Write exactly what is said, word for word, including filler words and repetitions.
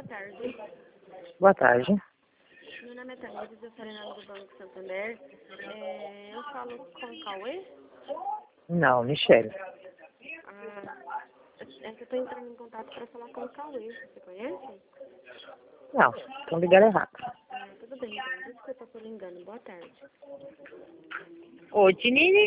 tarde. Boa tarde. Meu nome é Tamires, eu falei nome do Banco Santander. É, eu falo com o Cauê. Não, Michele. Ah, é que eu estou entrando em contato para falar com o Cauê. Você conhece? Não, estão ligando errado. Ah, tudo bem, então. Desculpa pelo engano. Boa tarde. Ô, Tinini.